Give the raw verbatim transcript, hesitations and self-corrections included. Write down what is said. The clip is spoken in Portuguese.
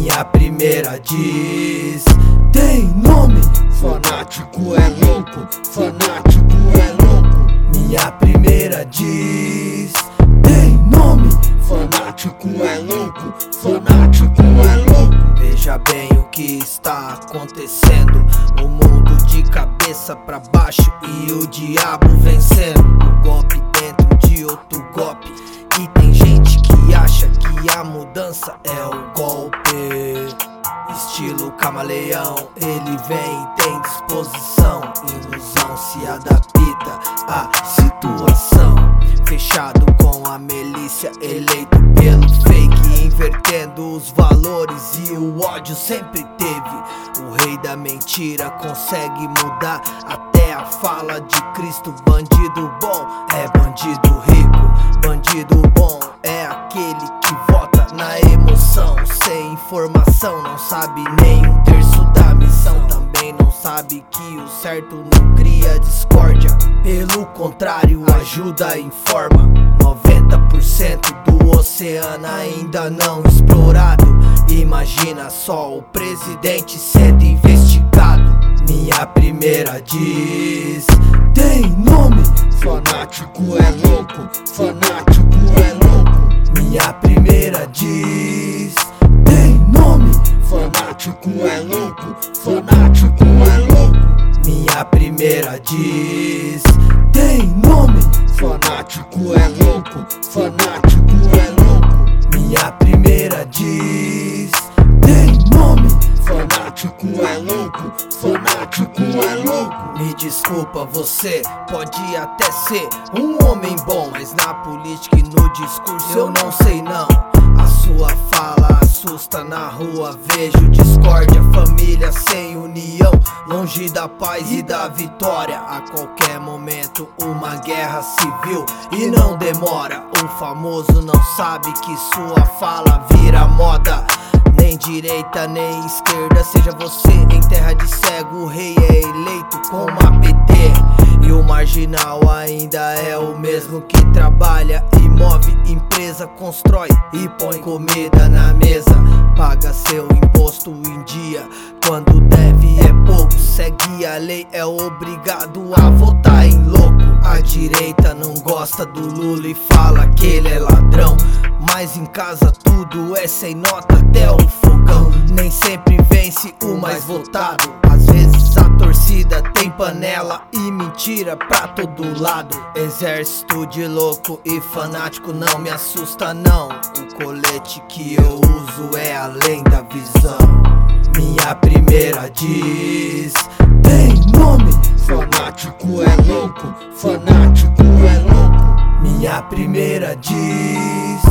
Minha primeira diz, tem nome. Fanático é louco, fanático é louco. Minha primeira diz, tem nome. Fanático é louco, fanático é louco. Veja bem o que está acontecendo, o mundo de cabeça pra baixo e o diabo vencendo. Um golpe dentro de outro golpe, e tem gente que acha que a mudança é o golpe. Estilo camaleão, ele vem e tem disposição. Ilusão se adapta à situação. Fechado com a milícia, eleito pelo fake, invertendo os valores e o ódio sempre teve. O rei da mentira consegue mudar até a fala de Cristo. Bandido bom é bandido rico, bandido bom é aquele que vota na emoção. Sem informação, não sabe nem um terço da missão. Também não sabe que o certo não cria discórdia, pelo contrário ajuda e informa. Noventa por cento do oceano ainda não explorado. Imagina só o presidente sendo investigado. Minha primeira diz, tem nome. Fanático é louco, fanático é louco. Minha primeira diz, tem nome. Fanático é louco, fanático é louco. Minha primeira diz, tem nome. Fanático é louco, fanático é louco. Minha primeira diz, tem nome. Fanático é louco, fanático é louco. Me desculpa, você pode até ser um homem bom, mas na política e no discurso eu não sei não. A sua fala assusta, na rua vejo discórdia. Família sem união, longe da paz e da vitória. A qualquer momento uma guerra civil e não demora. O famoso não sabe que sua fala vira moda. Nem direita nem esquerda, seja você em terra de cego. O rei é eleito com uma P T, e o marginal ainda é o mesmo que trabalha e move empresa, constrói e põe comida na mesa. Paga seu imposto em dia, quando deve é pouco. Segue a lei, é obrigado a votar em louco. A direita não gosta do Lula e fala que ele é ladrão, mas em casa tudo é sem nota até o fogão. Nem sempre vence o mais votado, às vezes a torcida tem panela e mentira pra todo lado. Exército de louco e fanático não me assusta não. O colete que eu uso é além da visão. Minha primeira diz, tem nome. Fanático é louco, fanático é louco. Minha primeira diz,